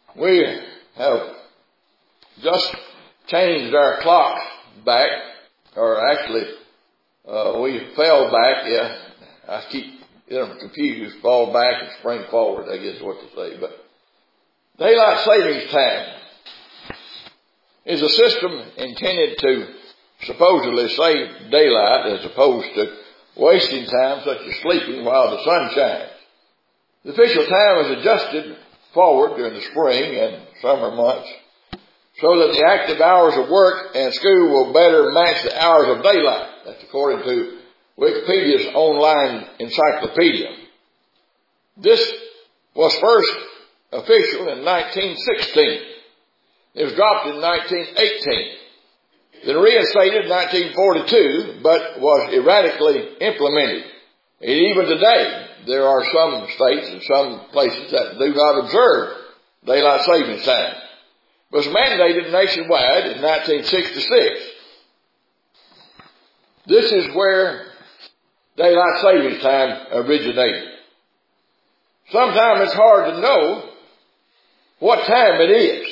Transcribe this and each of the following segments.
We have just changed our clocks back, or actually, we fell back. Yeah, I keep getting them confused. Fall back and spring forward, I guess is what to say. But daylight savings time is a system intended to supposedly save daylight as opposed to wasting time such as sleeping while the sun shines. The official time is adjusted forward during the spring and summer months so that the active hours of work and school will better match the hours of daylight. That's according to Wikipedia's online encyclopedia. This was first official in 1916. It was dropped in 1918. Then reinstated in 1942, but was erratically implemented. And even today, there are some states and some places that do not observe daylight savings time. It was mandated nationwide in 1966. This is where daylight savings time originated. Sometimes it's hard to know what time it is.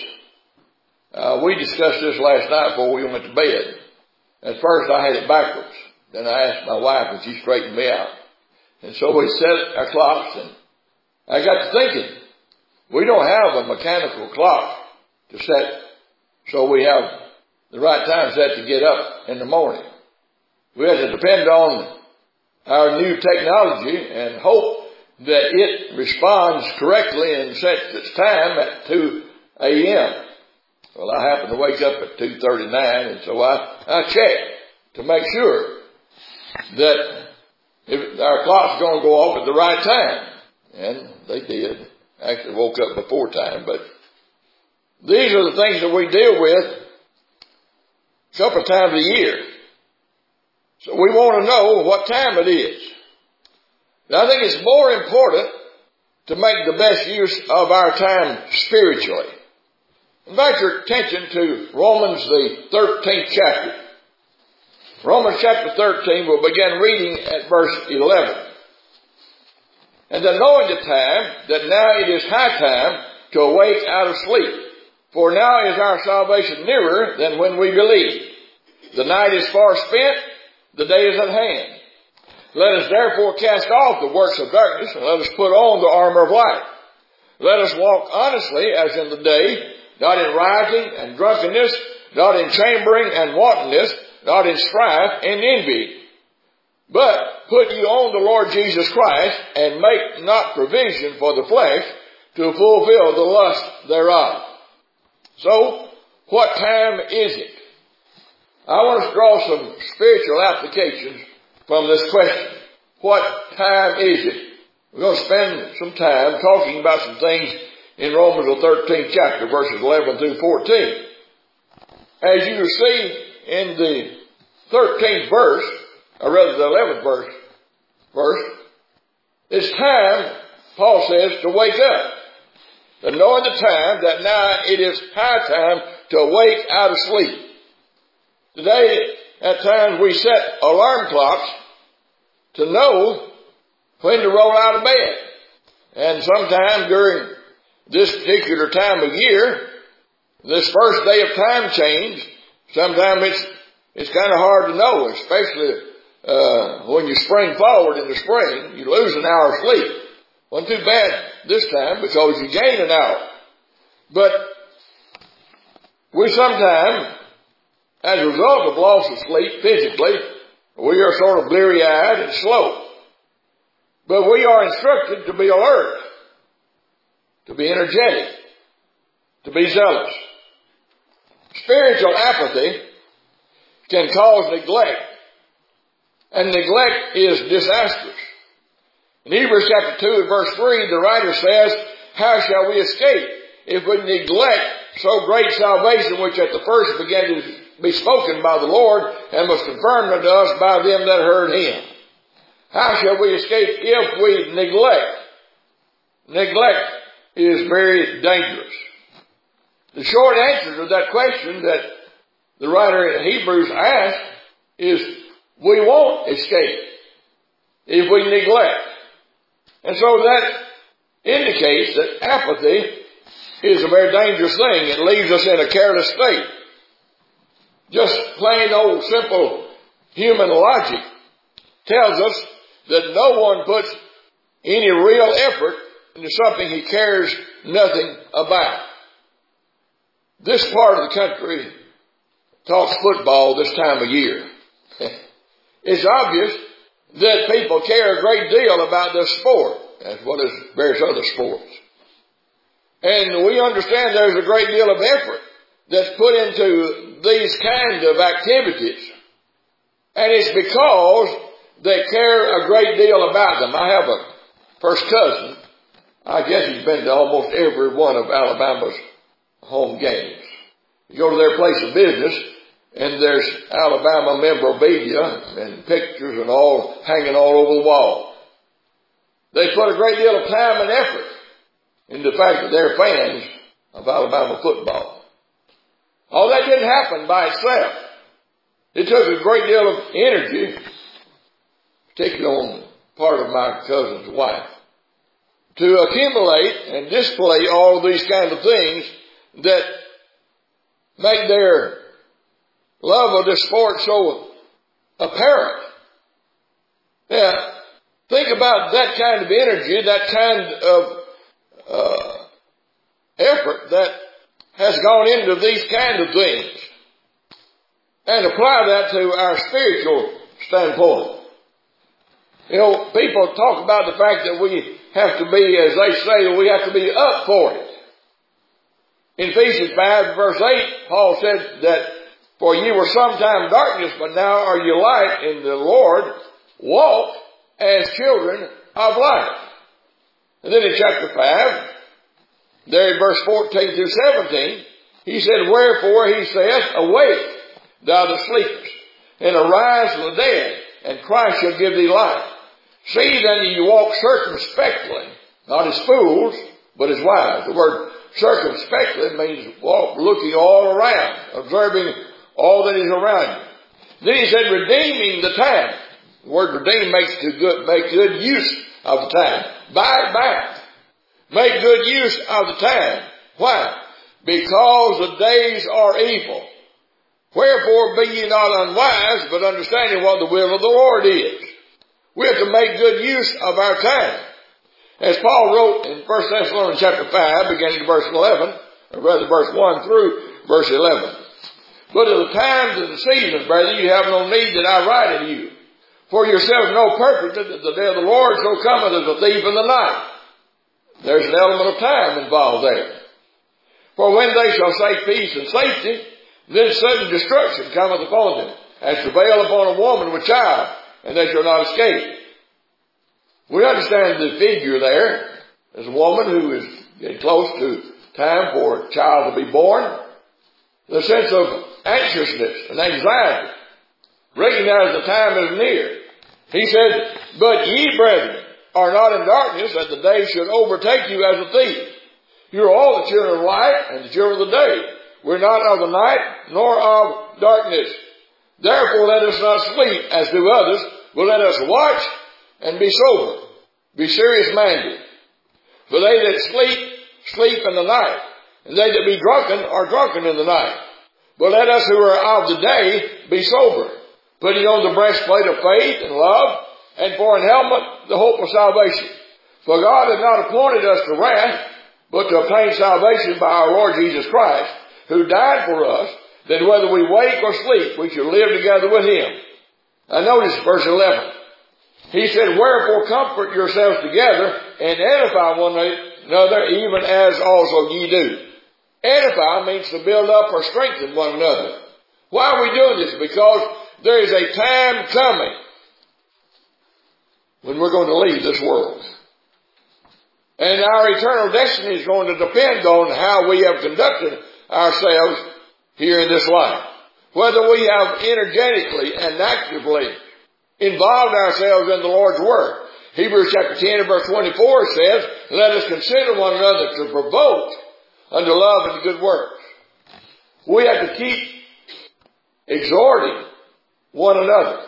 We discussed this last night before we went to bed. At first I had it backwards. Then I asked my wife and she straightened me out. And so we set our clocks and I got to thinking, we don't have a mechanical clock to set so we have the right time set to get up in the morning. We have to depend on our new technology and hope that it responds correctly and sets its time at 2 a.m. Well, I happened to wake up at 2:39, and so I checked to make sure that if our clock's going to go off at the right time. And they did. Actually woke up before time, but these are the things that we deal with a couple of times a year. So we want to know what time it is. Now, I think it's more important to make the best use of our time spiritually. Invite your attention to Romans the 13th chapter. Romans chapter 13, we'll begin reading at verse 11. And then knowing the time, that now it is high time to awake out of sleep. For now is our salvation nearer than when we believed. The night is far spent, the day is at hand. Let us therefore cast off the works of darkness, and let us put on the armor of light. Let us walk honestly as in the day, not in rioting and drunkenness, not in chambering and wantonness, not in strife and envy. But put ye on the Lord Jesus Christ, and make not provision for the flesh to fulfill the lust thereof. So, what time is it? I want us to draw some spiritual applications from this question. What time is it? We're going to spend some time talking about some things in Romans the 13th chapter, verses 11 through 14. As you see in the 13th verse, or rather the 11th verse, it's time, Paul says, to wake up. And knowing the time, that now it is high time to awake out of sleep. Today, at times we set alarm clocks to know when to roll out of bed. And sometime during this particular time of year, this first day of time change, sometimes it's kind of hard to know, especially when you spring forward in the spring, you lose an hour of sleep. Wasn't too bad this time because you gain an hour. But we sometimes, as a result of loss of sleep physically, we are sort of bleary-eyed and slow. But we are instructed to be alert, to be energetic, to be zealous. Spiritual apathy can cause neglect, and neglect is disastrous. In Hebrews chapter 2 and verse 3, the writer says, how shall we escape if we neglect so great salvation which at the first began to be spoken by the Lord and was confirmed unto us by them that heard him? How shall we escape if we neglect? Neglect is very dangerous. The short answer to that question that the writer in Hebrews asked is we won't escape if we neglect. And so that indicates that apathy is a very dangerous thing. It leaves us in a careless state. Just plain old simple human logic tells us that no one puts any real effort into something he cares nothing about. This part of the country talks football this time of year. It's obvious that people care a great deal about this sport, as well as various other sports. And we understand there's a great deal of effort that's put into these kind of activities. And it's because they care a great deal about them. I have a first cousin. I guess he's been to almost every one of Alabama's home games. You go to their place of business, and there's Alabama memorabilia and pictures and all hanging all over the wall. They put a great deal of time and effort into the fact that they're fans of Alabama football. All that didn't happen by itself. It took a great deal of energy, particularly on the part of my cousin's wife, to accumulate and display all these kind of things that make their love of this sport so apparent. Now, think about that kind of energy, that kind of effort that has gone into these kind of things, and apply that to our spiritual standpoint. You know, people talk about the fact that we have to be, as they say, we have to be up for it. In Ephesians 5 verse 8, Paul said that, for ye were sometime darkness, but now are ye light in the Lord. Walk as children of light. And then in chapter 5, there in verse 14 through 17, he said, wherefore he saith, awake, thou that sleepest, and arise from the dead, and Christ shall give thee light. See then that you walk circumspectly, not as fools, but as wise. The word circumspectly means walk looking all around, observing all that is around you. Then he said, redeeming the time. The word redeem make good use of the time. Buy it back. Make good use of the time. Why? Because the days are evil. Wherefore be ye not unwise, but understanding what the will of the Lord is. We have to make good use of our time. As Paul wrote in 1 Thessalonians chapter 5, beginning in verse 11, or rather verse 1 through verse 11. But of the times and the seasons, brother, you have no need that I write unto you. For yourselves know perfectly that the day of the Lord so cometh as a thief in the night. There's an element of time involved there. For when they shall say peace and safety, then sudden destruction cometh upon them, as travail upon a woman with child, and they shall not escape. We understand the figure there as a woman who is getting close to time for a child to be born. The sense of anxiousness and anxiety. Recognize the time is near. He said, but ye, brethren, are not in darkness, that the day should overtake you as a thief. You are all the children of light and the children of the day. We're not of the night, nor of darkness. Therefore let us not sleep as do others, but let us watch and be sober. Be serious minded. For they that sleep, sleep in the night, and they that be drunken are drunken in the night. But let us who are of the day be sober, putting on the breastplate of faith and love, and for an helmet the hope of salvation. For God hath not appointed us to wrath, but to obtain salvation by our Lord Jesus Christ, who died for us, that whether we wake or sleep, we should live together with him. Now notice verse 11. He said, wherefore comfort yourselves together, and edify one another, even as also ye do. Edify means to build up or strengthen one another. Why are we doing this? Because there is a time coming when we're going to leave this world. And our eternal destiny is going to depend on how we have conducted ourselves here in this life. Whether we have energetically and actively involved ourselves in the Lord's Word. Hebrews chapter 10 and verse 24 says, let us consider one another to provoke unto love and good works. We have to keep exhorting one another.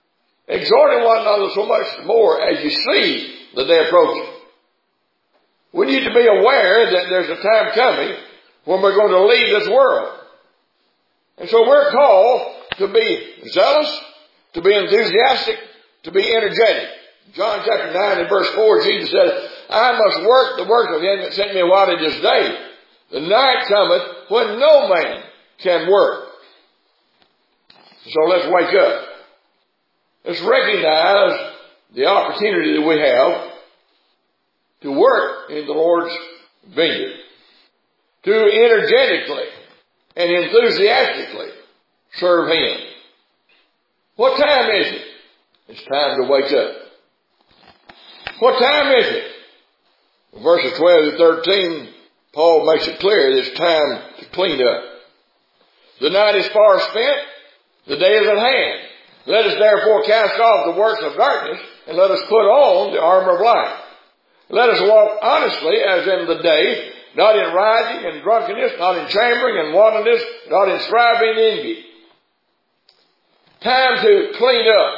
Exhorting one another so much more as you see the day approaching. We need to be aware that there's a time coming when we're going to leave this world. And so we're called to be zealous, to be enthusiastic, to be energetic. John chapter 9 and verse 4, Jesus said, I must work the work of him that sent me while it is day. The night cometh when no man can work. So let's wake up. Let's recognize the opportunity that we have to work in the Lord's vineyard, to energetically and enthusiastically serve Him. What time is it? It's time to wake up. What time is it? In verses 12 to 13, Paul makes it clear that it's time to clean up. The night is far spent, the day is at hand. Let us therefore cast off the works of darkness, and let us put on the armor of light. Let us walk honestly as in the day, not in rioting and drunkenness, not in chambering and wantonness, not in striving and envy. Time to clean up.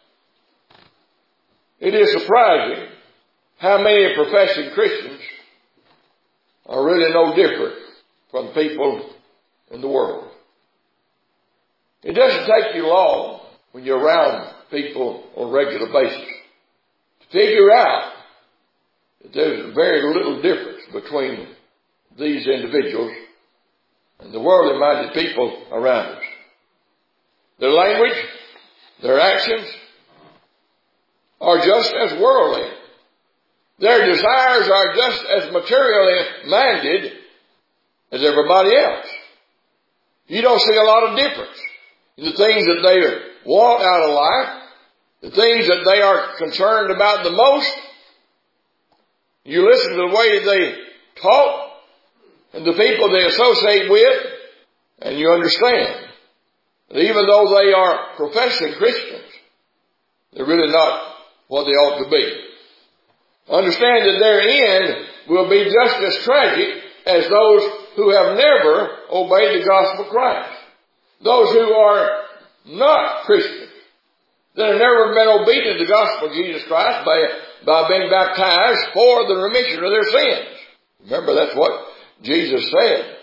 It is surprising how many professing Christians are really no different from people in the world. It doesn't take you long when you're around people on a regular basis to figure out that there's very little difference between these individuals and the worldly-minded people around us. Their language, their actions are just as worldly. Their desires are just as materially minded as everybody else. You don't see a lot of difference in the things that they want out of life, the things that they are concerned about the most. You listen to the way they talk and the people they associate with, and you understand that even though they are professing Christians, they're really not what they ought to be. Understand that their end will be just as tragic as those who have never obeyed the gospel of Christ. Those who are not Christians, that have never been obedient to the gospel of Jesus Christ by being baptized for the remission of their sins. Remember, that's what Jesus said.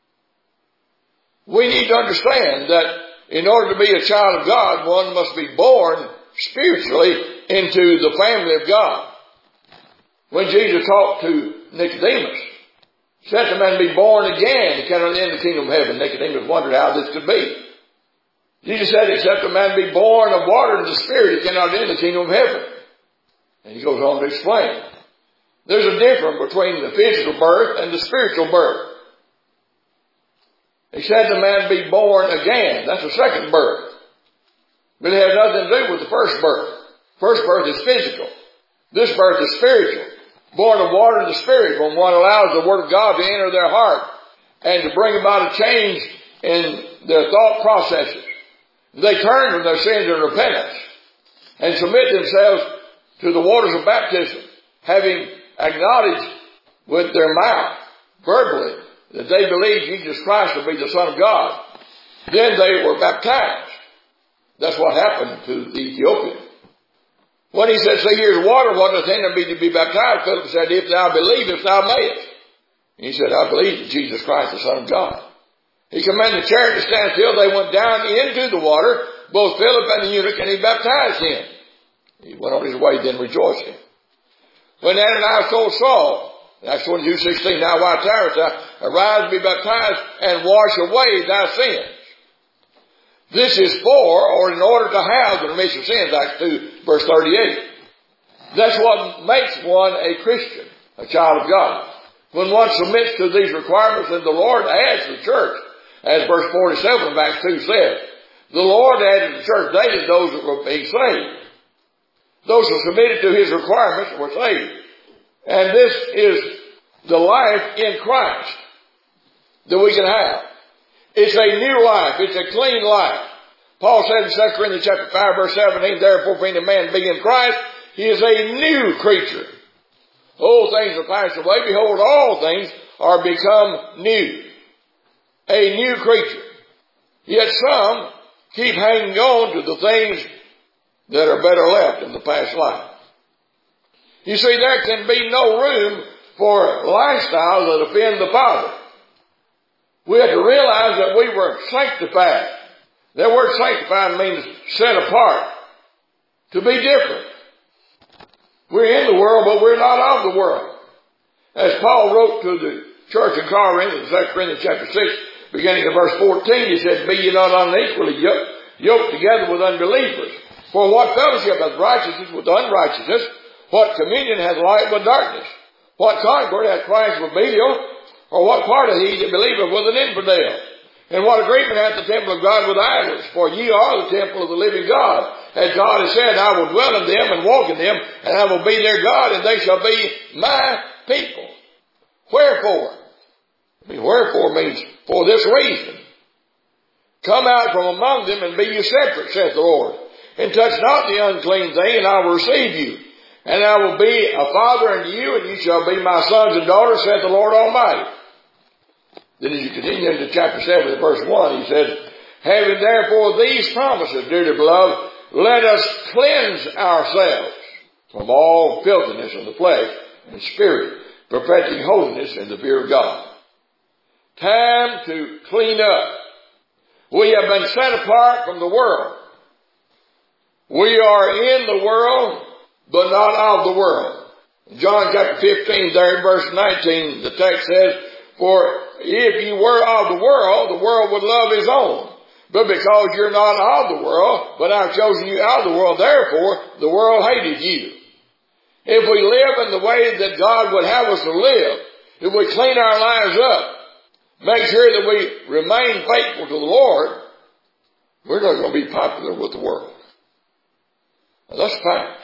We need to understand that in order to be a child of God, one must be born spiritually into the family of God. When Jesus talked to Nicodemus, except a man be born again, he cannot enter the kingdom of heaven. Nicodemus wondered how this could be. Jesus said, except a man be born of water and the Spirit, he cannot enter the kingdom of heaven. And he goes on to explain. There's a difference between the physical birth and the spiritual birth. He said the man be born again. That's the second birth. But it has nothing to do with the first birth. First birth is physical. This birth is spiritual. Born of water and the Spirit, when one allows the Word of God to enter their heart and to bring about a change in their thought processes. They turn from their sins in repentance and submit themselves to the waters of baptism, having acknowledged with their mouth, verbally, that they believe Jesus Christ to be the Son of God. Then they were baptized. That's what happened to the Ethiopian. When he said, see, here's water, what doth hinder me to be baptized? Philip said, if thou believest, thou mayest. And he said, I believe that Jesus Christ is the Son of God. He commanded the chariot to stand still. They went down into the water, both Philip and the eunuch, and he baptized him. He went on his way then rejoicing. When Ananias told Saul, Acts 22:16, now why tarriest thou? Arise, be baptized, and wash away thy sins. This is for, or in order to have the remission of sins, Acts 2, verse 38. That's what makes one a Christian, a child of God. When one submits to these requirements, then the Lord adds to the church, as verse 47 of Acts 2 says. The Lord added to the church daily those that were being saved. Those who submitted to His requirements were saved. And this is the life in Christ that we can have. It's a new life. It's a clean life. Paul said in 2 Corinthians chapter 5, verse 17, therefore if any man be in Christ, he is a new creature. Old things are passed away. Behold, all things are become new. A new creature. Yet some keep hanging on to the things that are better left in the past life. You see, there can be no room for lifestyles that offend the Father. We have to realize that we were sanctified. That word sanctified means set apart, to be different. We're in the world, but we're not of the world. As Paul wrote to the church in Corinth, in 2 Corinthians chapter 6, beginning of verse 14, he said, "Be ye not unequally yoked together with unbelievers. For what fellowship hath righteousness with unrighteousness? What communion hath light with darkness? What concord hath Christ with Belial? Or what part of he that believeth with an infidel? And what agreement hath the temple of God with idols? For ye are the temple of the living God. As God has said, I will dwell in them and walk in them, and I will be their God, and they shall be my people." Wherefore? Wherefore means for this reason. "Come out from among them and be you separate, saith the Lord. And touch not the unclean thing, and I will receive you. And I will be a father unto you, and you shall be my sons and daughters, saith the Lord Almighty." Then as you continue into chapter 7, verse 1, he says, "Having therefore these promises, dearly beloved, let us cleanse ourselves from all filthiness of the flesh and spirit, perfecting holiness in the fear of God." Time to clean up. We have been set apart from the world. We are in the world, but not of the world. John chapter 15, there in verse 19, the text says, "For if you were of the world would love his own. But because you're not of the world, but I've chosen you out of the world, therefore the world hated you." If we live in the way that God would have us to live, if we clean our lives up, make sure that we remain faithful to the Lord, we're not going to be popular with the world. Now, that's a fact.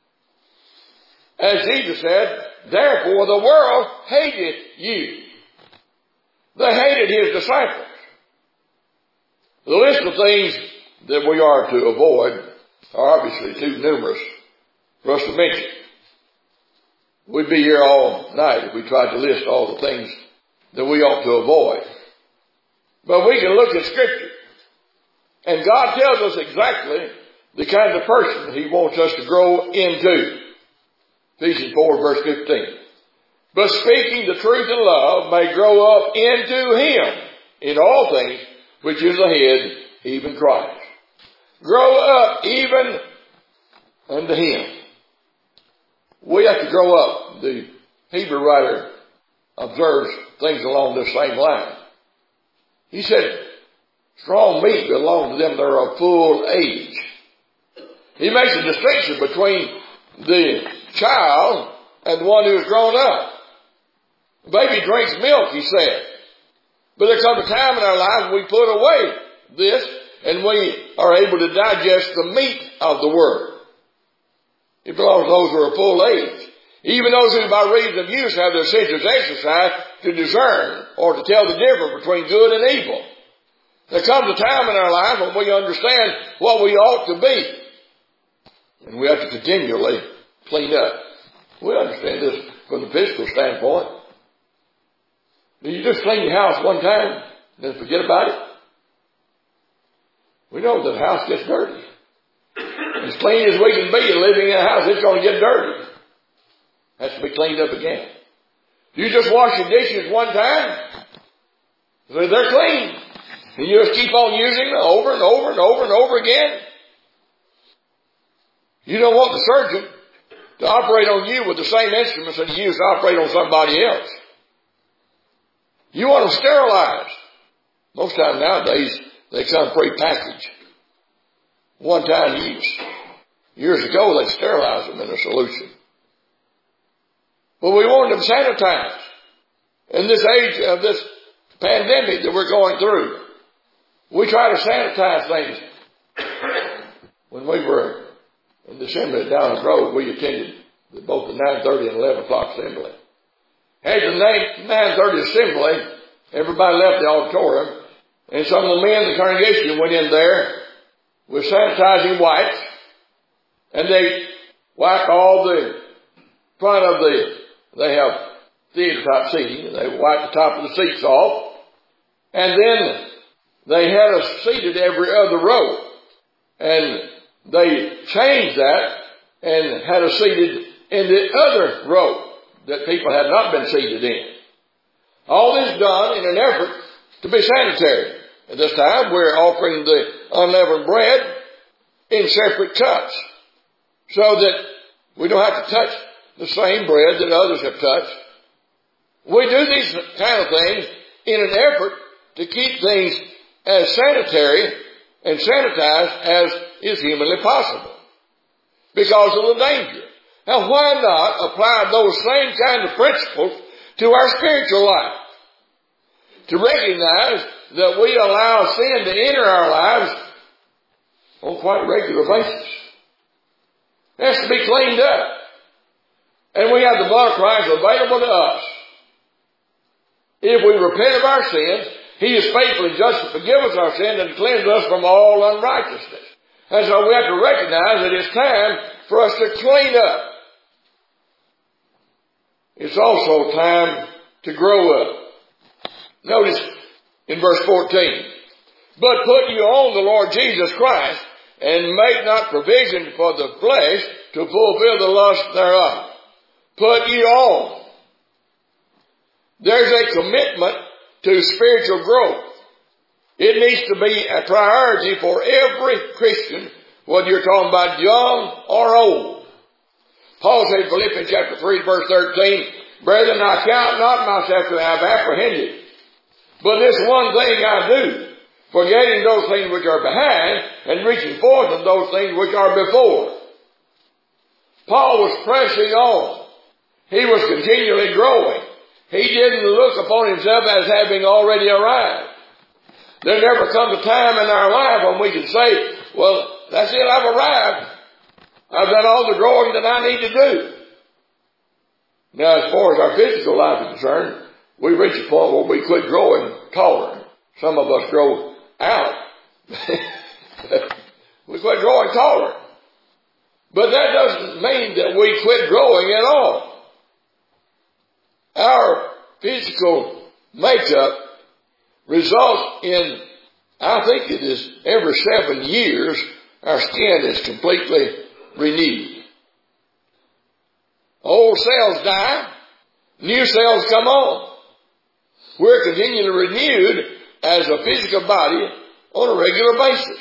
As Jesus said, "Therefore the world hated you." They hated his disciples. The list of things that we are to avoid are obviously too numerous for us to mention. We'd be here all night if we tried to list all the things that we ought to avoid. But we can look at Scripture, and God tells us exactly the kind of person he wants us to grow into. Ephesians 4 verse 15. "But speaking the truth in love may grow up into him in all things, which is the head, even Christ." Grow up even unto him. We have to grow up. The Hebrew writer observes things along this same line. He said, strong meat belongs to them that are of full age. He makes a distinction between the child and the one who has grown up. The baby drinks milk, he said. But there comes a time in our life when we put away this and we are able to digest the meat of the Word. It belongs to those who are full age. Even those who by reason of use have their senses exercised to discern or to tell the difference between good and evil. There comes a time in our life when we understand what we ought to be. And we have to continually clean up. We understand this from the physical standpoint. Do you just clean your house one time and then forget about it? We know that the house gets dirty. As clean as we can be living in a house, it's going to get dirty. It has to be cleaned up again. You just wash your dishes one time, so they're clean. And you just keep on using them over and over and over and over again. You don't want the surgeon to operate on you with the same instruments that he used to operate on somebody else. You want them sterilized. Most times nowadays, they come pre-packaged. One-time use. Years ago, they sterilized them in a solution. But we want them sanitized. In this age of this pandemic that we're going through, we try to sanitize things. When we were in the assembly down the road, we attended both the 9:30 and 11 o'clock assembly. After the 9:30 assembly, everybody left the auditorium, and some of the men in the congregation went in there with sanitizing wipes, and they wiped all the front of they have theater type seating, and they wiped the top of the seats off, and then they had us seated every other row, and they changed that and had us seated in the other row. that people had not been seated in. All this done in an effort to be sanitary. At this time, we're offering the unleavened bread in separate cups so that we don't have to touch the same bread that others have touched. We do these kind of things in an effort to keep things as sanitary and sanitized as is humanly possible because of the danger. Now, why not apply those same kind of principles to our spiritual life? To recognize that we allow sin to enter our lives on quite a regular basis. It has to be cleaned up. And we have the blood of Christ available to us. If we repent of our sins, He is faithful and just to forgive us our sins and cleanse us from all unrighteousness. And so we have to recognize that it's time for us to clean up. It's also time to grow up. Notice in verse 14, but put you on the Lord Jesus Christ, and make not provision for the flesh to fulfill the lust thereof. Put you on. There's a commitment to spiritual growth. It needs to be a priority for every Christian, whether you're talking about young or old. Paul said in Philippians chapter 3, verse 13, brethren, I count not myself to have apprehended, but this one thing I do, forgetting those things which are behind and reaching forth to those things which are before. Paul was pressing on. He was continually growing. He didn't look upon himself as having already arrived. There never comes a time in our life when we can say, well, that's it, I've arrived. I've done all the growing that I need to do. Now, as far as our physical life is concerned, we reach a point where we quit growing taller. Some of us grow out. We quit growing taller. But that doesn't mean that we quit growing at all. Our physical makeup results in, I think it is every 7 years, our skin is completely renewed. Old cells die, new cells come on. We're continually renewed as a physical body on a regular basis.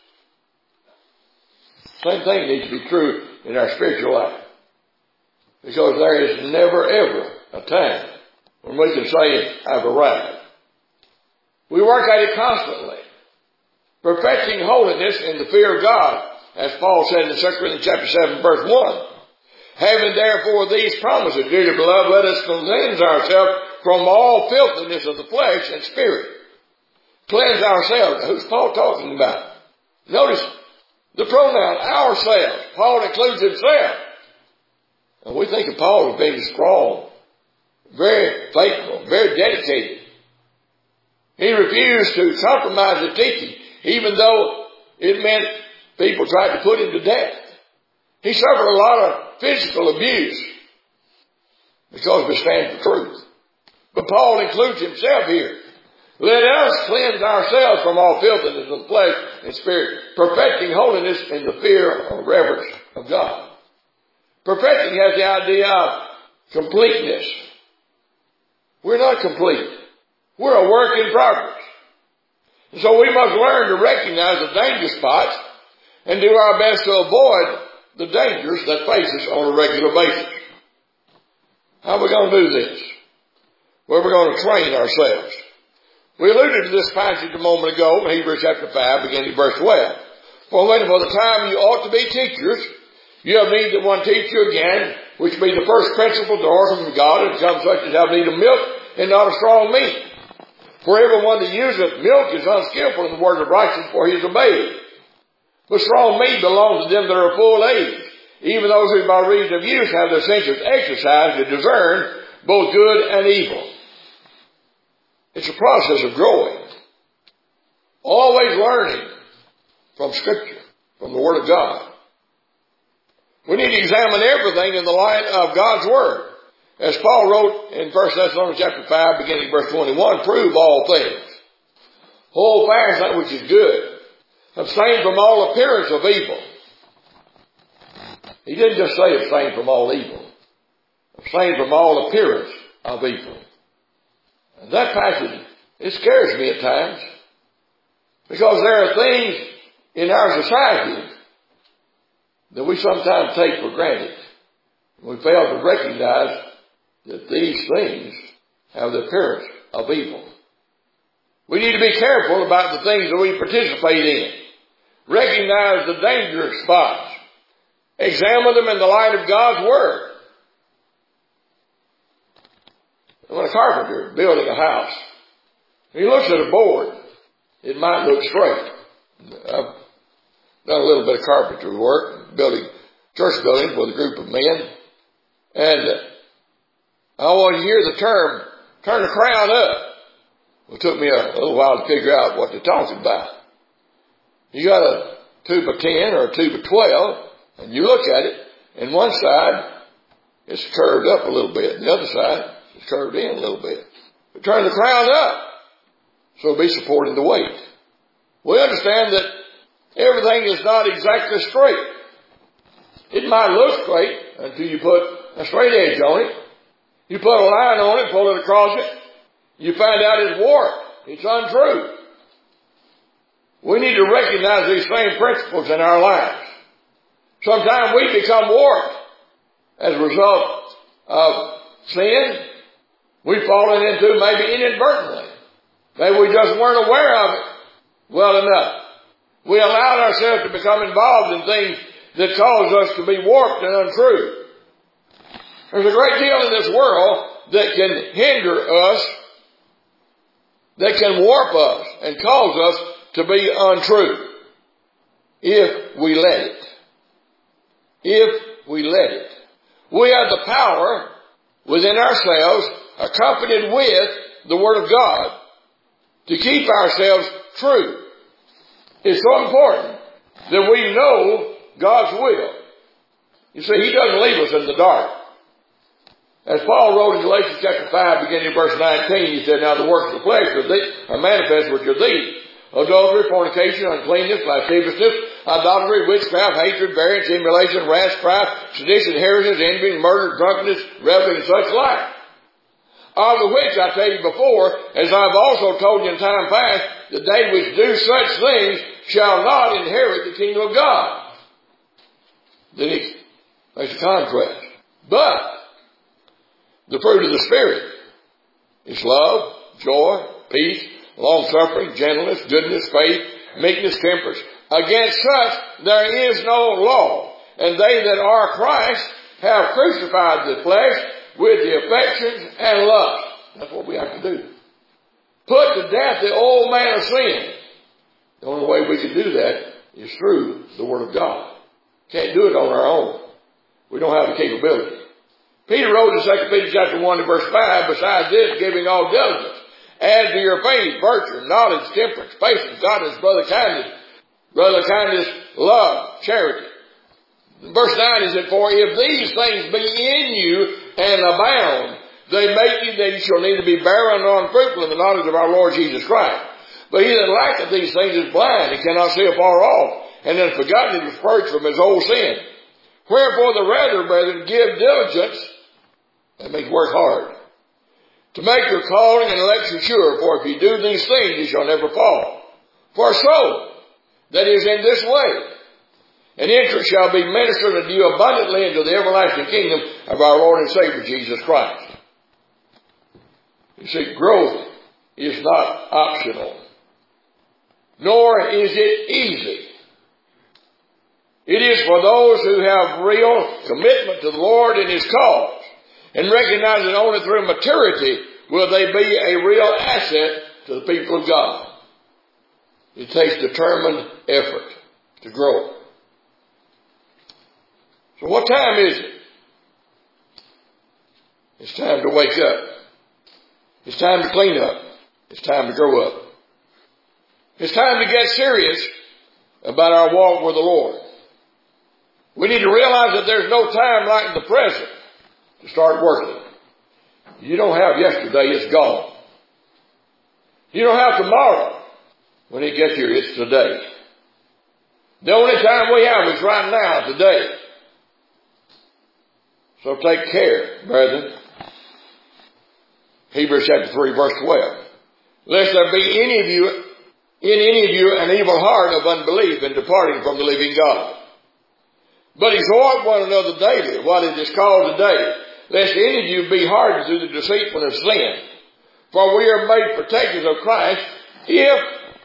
Same thing needs to be true in our spiritual life. Because there is never ever a time when we can say, I've arrived. We work at it constantly, perfecting holiness in the fear of God, as Paul said in 2 Corinthians chapter 7, verse 1. Having therefore these promises, dearly beloved, let us cleanse ourselves from all filthiness of the flesh and spirit. Cleanse ourselves. Who's Paul talking about? Notice the pronoun ourselves. Paul includes himself. And we think of Paul as being strong, very faithful, very dedicated. He refused to compromise his teaching, even though it meant people tried to put him to death. He suffered a lot of physical abuse because we stand for truth. But Paul includes himself here. Let us cleanse ourselves from all filthiness of the flesh and spirit, perfecting holiness in the fear or reverence of God. Perfecting has the idea of completeness. We're not complete. We're a work in progress. And so we must learn to recognize the danger spots and do our best to avoid the dangers that face us on a regular basis. How are we going to do this? Well, we're going to train ourselves. We alluded to this passage a moment ago in Hebrews chapter 5, beginning at verse 12. For when for the time you ought to be teachers, you have need that one teach you again, which be the first principle to order from God, and become such as have need of milk and not of strong meat. For everyone that useth milk is unskillful in the word of righteousness, for he is a babe. But strong meat belongs to them that are full age, even those who by reason of use have their senses exercised to discern both good and evil. It's a process of growing. Always learning from Scripture, from the Word of God. We need to examine everything in the light of God's Word. As Paul wrote in 1 Thessalonians chapter 5, beginning verse 21, prove all things. Hold fast that which is good. Abstain from all appearance of evil. He didn't just say abstain from all evil. abstain from all appearance of evil. And that passage, it scares me at times, because there are things in our society that we sometimes take for granted. We fail to recognize that these things have the appearance of evil. We need to be careful about the things that we participate in. Recognize the dangerous spots. Examine them in the light of God's Word. When a carpenter is building a house, he looks at a board, it might look straight. I've done a little bit of carpentry work, building church buildings with a group of men, and I always hear the term, turn the crown up. Well, it took me a little while to figure out what they're talking about. You got a tube of 10 or a tube of 12, and you look at it, and one side is curved up a little bit, and the other side is curved in a little bit. But turn the crown up, so it'll be supporting the weight. We understand that everything is not exactly straight. It might look straight until you put a straight edge on it. You put a line on it, pull it across it. You find out it's warped. It's untrue. We need to recognize these same principles in our lives. Sometimes we become warped as a result of sin. We've fallen into maybe inadvertently. Maybe we just weren't aware of it well enough. We allowed ourselves to become involved in things that cause us to be warped and untrue. There's a great deal in this world that can hinder us, that can warp us and cause us to be untrue if we let it. If we let it. We have the power within ourselves, accompanied with the Word of God, to keep ourselves true. It's so important that we know God's will. You see, He doesn't leave us in the dark. As Paul wrote in Galatians chapter 5, beginning in verse 19, he said, now the works of the flesh are manifest, which are these: adultery, fornication, uncleanness, lasciviousness, idolatry, witchcraft, hatred, variance, emulation, wrath, strife, sedition, heresies, envy, murder, drunkenness, revelry, and such like. Of the which I tell you before, as I've also told you in time past, that they which do such things shall not inherit the kingdom of God. Then he makes a contrast. But the fruit of the Spirit is love, joy, peace, long-suffering, gentleness, goodness, faith, meekness, temperance. Against such there is no law. And they that are Christ have crucified the flesh with the affections and lust. That's what we have to do. Put to death the old man of sin. The only way we can do that is through the Word of God. Can't do it on our own. We don't have the capability. Peter wrote in 2 Peter chapter 1 and verse 5, besides this, giving all diligence, add to your faith virtue, knowledge, temperance, patience, godliness, brother kindness, love, charity. Verse 9 is that, for if these things be in you and abound, they make you that you shall neither be barren nor unfruitful in the knowledge of our Lord Jesus Christ. But he that lacketh these things is blind and cannot see afar off, and hath forgotten his purge from his old sin. Wherefore the rather, brethren, give diligence, that means work hard, to make your calling and election sure. For if you do these things, you shall never fall. For so, that is in this way, an entrance shall be ministered unto you abundantly into the everlasting kingdom of our Lord and Savior Jesus Christ. You see, growth is not optional, nor is it easy. It is for those who have real commitment to the Lord and His cause, and recognize that only through maturity will they be a real asset to the people of God. It takes determined effort to grow. So what time is it? It's time to wake up. It's time to clean up. It's time to grow up. It's time to get serious about our walk with the Lord. We need to realize that there's no time like the present to start working. You don't have yesterday, it's gone. You don't have tomorrow. When it gets here, it's today. The only time we have is right now, today. So take care, brethren. Hebrews chapter 3 verse 12. Lest there be in any of you an evil heart of unbelief in departing from the living God. But exhort one another daily, while it is called today, lest any of you be hardened through the deceitfulness of sin. For we are made partakers of Christ if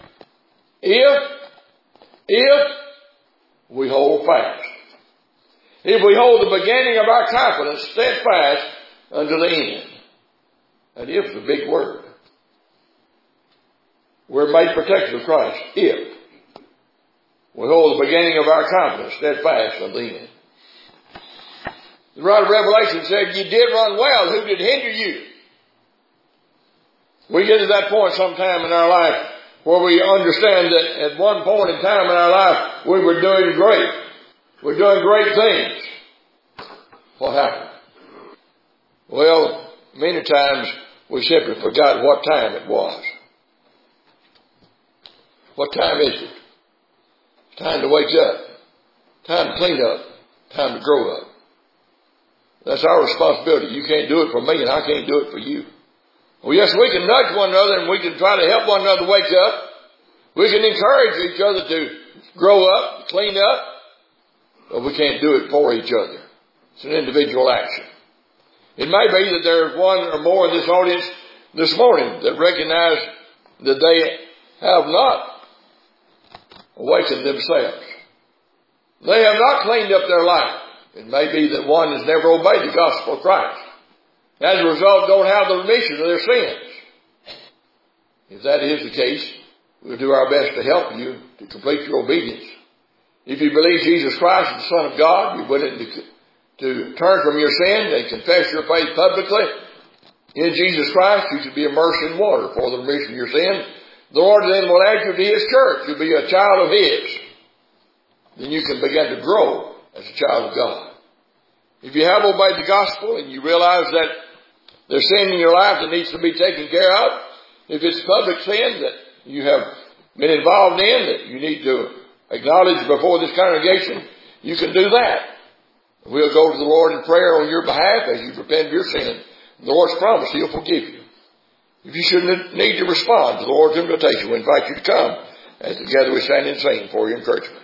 we hold fast. If we hold the beginning of our confidence steadfast unto the end. That if is a big word. We're made partakers of Christ if we hold the beginning of our confidence steadfast unto the end. The writer of Revelation said, "You did run well. Who did hinder you?" We get to that point sometime in our life where we understand that at one point in time in our life we were doing great. We're doing great things. What happened? Well, many times we simply forgot what time it was. What time is it? It's time to wake up. Time to clean up. Time to grow up. That's our responsibility. You can't do it for me and I can't do it for you. Well, yes, we can nudge one another and we can try to help one another wake up. We can encourage each other to grow up, clean up, but we can't do it for each other. It's an individual action. It may be that there's one or more in this audience this morning that recognize that they have not awakened themselves. They have not cleaned up their life. It may be that one has never obeyed the gospel of Christ. As a result, don't have the remission of their sins. If that is the case, we'll do our best to help you to complete your obedience. If you believe Jesus Christ is the Son of God, you're willing to turn from your sin and confess your faith publicly in Jesus Christ, you should be immersed in water for the remission of your sin. The Lord then will add you to His church. You'll be a child of His. Then you can begin to grow as a child of God. If you have obeyed the gospel and you realize that there's sin in your life that needs to be taken care of, if it's public sin that you have been involved in, that you need to acknowledge before this congregation, you can do that. We'll go to the Lord in prayer on your behalf as you repent of your sin. The Lord's promised He'll forgive you. If you should need to respond to the Lord's invitation, we invite you to come as together we stand and sing for your encouragement.